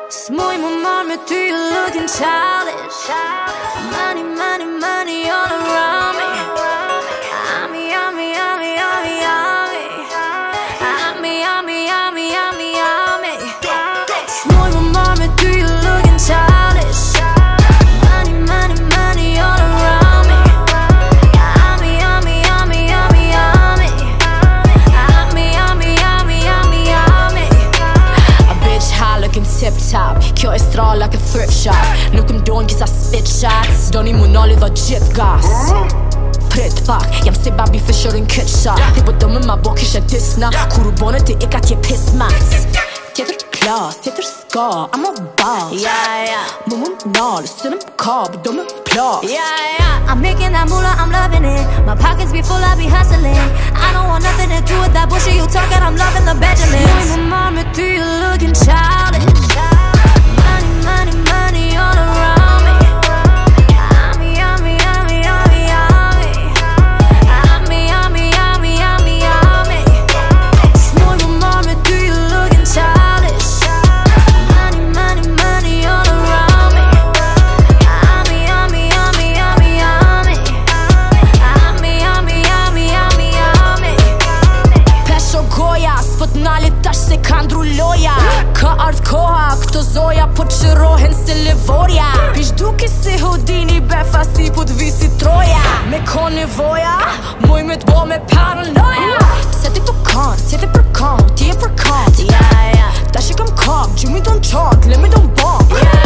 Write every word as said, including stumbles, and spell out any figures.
Smuj më marrë me ty, you're looking childish. Money, money, money all around me. Yummy, yummy, yummy, yummy, yummy. Yummy, yummy, yummy, yummy, yummy. Smuj më marrë me ty, you're looking childish. Money, money, money all around me. Yummy, yummy, yummy, yummy, yummy. Yummy, yummy, yummy, yummy, yummy. A bitch high looking tip top. Kjo e stra like a thrift shop. Nuk m'dojnë kisa spit shots. Doni mu nalli dha gjith gas. Prit pak, jam si Bobby Fischer in kitcha. Ti po do me ma bo kishe disna. Kur u bone ti i ka tje piss max. Tjetër klas, tjetër ska, I'm a boss. Yeah, yeah. Mu mu m'nall, sin m'kab, do me plas. Yeah, yeah. I'm making that moolah, I'm loving it. My pockets be full, I be hustling. I don't want nothing to do with that bullshit you talking, I'm loving the Benjamins. Smuj më marrë me ty, you looking childish. Money, money, money all around me. Yummy, yummy, yummy, yummy, yummy. Yummy, yummy, yummy, yummy, yummy. Smuj më marrë me ty, you looking childish. Money, money, money all around me. Yummy, yummy, yummy, yummy, yummy. Yummy, yummy, yummy, yummy, yummy. Pesho goja, s'pët nali tash se ka ndru loja. Ka ardh koha, këto zoja po qërohen si Livorja. Pish duki si Houdini, befa si po t'vi si Troja. Me ko nevoja, muj me t'bo me paranoja. Se ti po kanë, si ti për kanë, ti e për kanë. Yeah, yeah. Tash i kam kap, gjumi ton qat, le me ton bak. Yeah.